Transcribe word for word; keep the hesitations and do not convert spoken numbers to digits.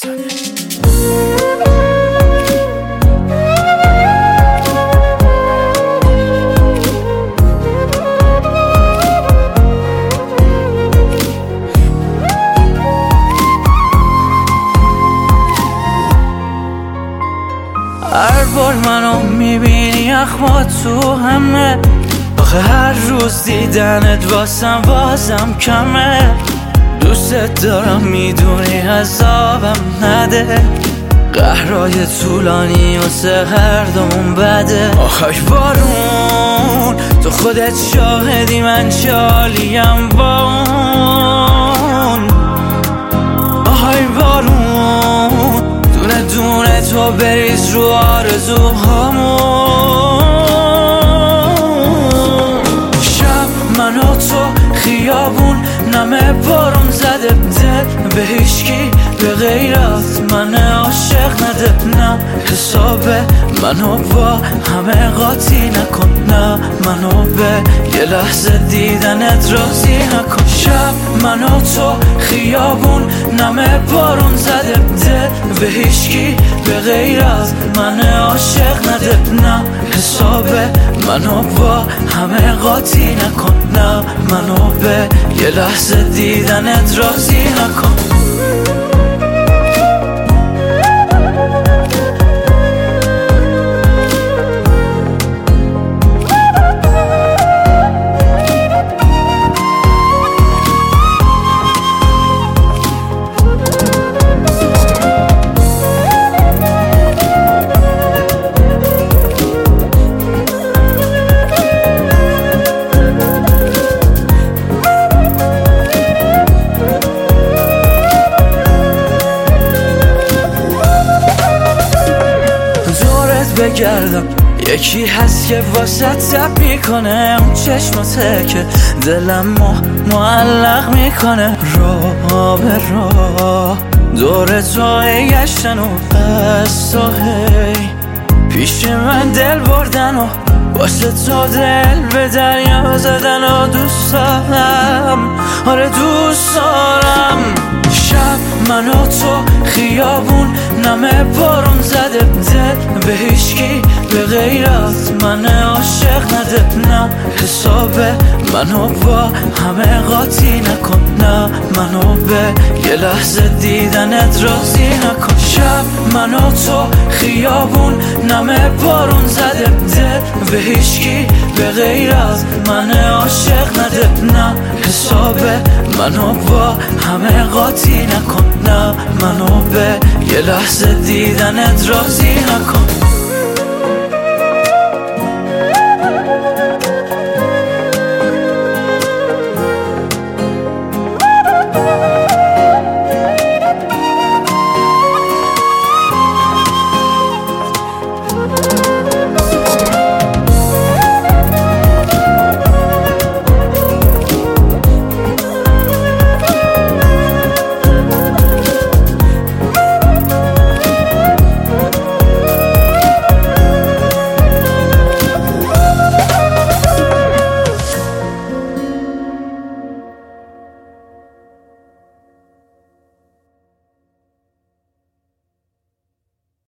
هر بار منو میبینی اخما تو همه، آخه هر روز دیدنت واسم بازم کمه. دوست دارم میدونی عذابم نده، قهرای طولانی واسه هر دومون بده. آخای بارون تو خودت شاهدی من چالیم با اون. آخای بارون دونه دونه تو بریز رو آرزوهامون. شب من و تو خیابون نمه بارون زده، دل به هیچکی به غیرت من عاشق نده. نه حسابه منو با همه قاطی نکن، نه منو به یه لحظه دیدنت راضی نکن. شب من و تو خیابون نمه بارون زده، دل به هیچکی به غیرت من عاشق نده. نه حسابه منو با همه قاطی نکن، نه منو به یه لحظه دیدنت راضی نکن. بگردم یکی هست که واسه تب میکنه، اون چشماته که دلم ما معلق میکنه. راه به راه دور تو گشتن و از تو هی پیش من دل بردن و واسه تو دل به دریا زدن و دوست دارم، آره دوست دارم. شب من و تو خیابون نمه بارون زده، دل به هیچکی به غیرت من عاشق نده. نه حسابه منو با همه قاطی نکن، نه منو به یه لحظه دیدنت راضی نکن. شب من و تو خیابون نمه بارون زده، دل به هیچکی به غیرت من عاشق نده. نه حسابه منو با همه قاطی نکن، نه منو به یه لحظه دیدنت راضی نکن.